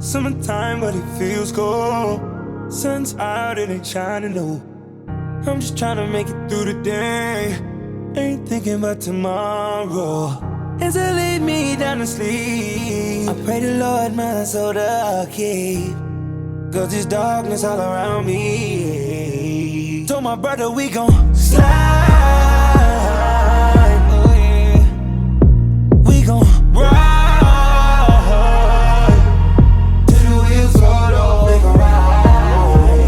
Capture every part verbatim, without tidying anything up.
Summertime, but it feels cold. Sun's out, it ain't shining, no. I'm just trying to make it through the day. Ain't thinking about tomorrow. As I lay me down to sleep, I pray the Lord my soul to keep, cause there's darkness all around me. Told my brother we gon' slide, oh yeah. We gon' ride till the wheels fall off. We gon' ride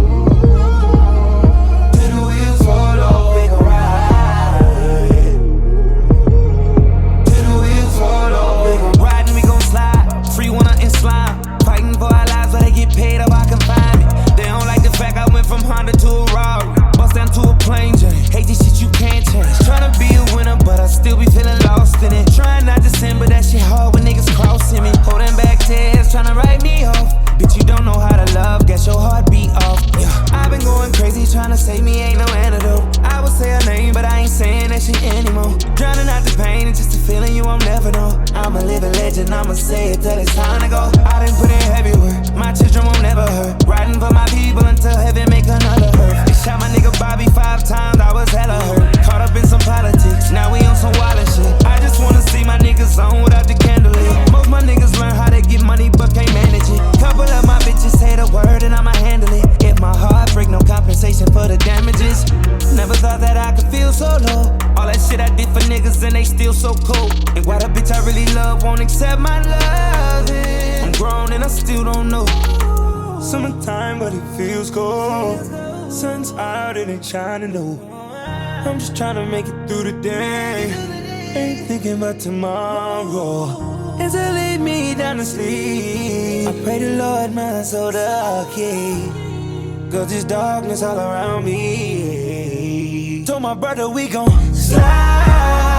till the wheels fall off. We gon' ride till the wheels fall off. We gon' ride and we gon' slide, free one in slime, fighting for our lives where they get paid up, I can find it. They don't like the fact I went from Honda to a Rari, bust down to a plain Jane. Hate this shit you can't change. Tryna be a winner, but I still be feeling lost in it. Trying not to sin, but that shit hard when niggas crossing me. Holding back tears, tryna write me off. Bitch, you don't know how to love, guess your heart beat off. Yeah, I've been going crazy, tryna save me, ain't no antidote. I would say her name, but I ain't saying that shit anymore. Drowning out the pain, it's just a feeling you won't never know. I'm a living legend, I'ma say it till it's time to go. I done put in heavy work, my children won't never hurt. Riding for my people until heaven make another hurt. They shot my nigga Bobby five times, I was hella hurt. Caught up in some politics, now we on some wild shit. I just wanna see my niggas on without the candle lit. Most my niggas learn how to get money but can't manage it. Couple of my bitches say the word and I'ma handle it. If my heart break, no compensation for the damages. Never thought that I could feel so low. All that shit I did for niggas and they still so cold. And why the bitch I really love won't accept my love? I'm grown and I still don't know. Summertime, but it feels cold. Sun's out, it ain't shining, no. I'm just trying to make it through the day. Ain't thinking about tomorrow. As I lay me down to sleep, I pray the Lord my soul to keep, cause there's darkness all around me. Told my brother we gon' slide.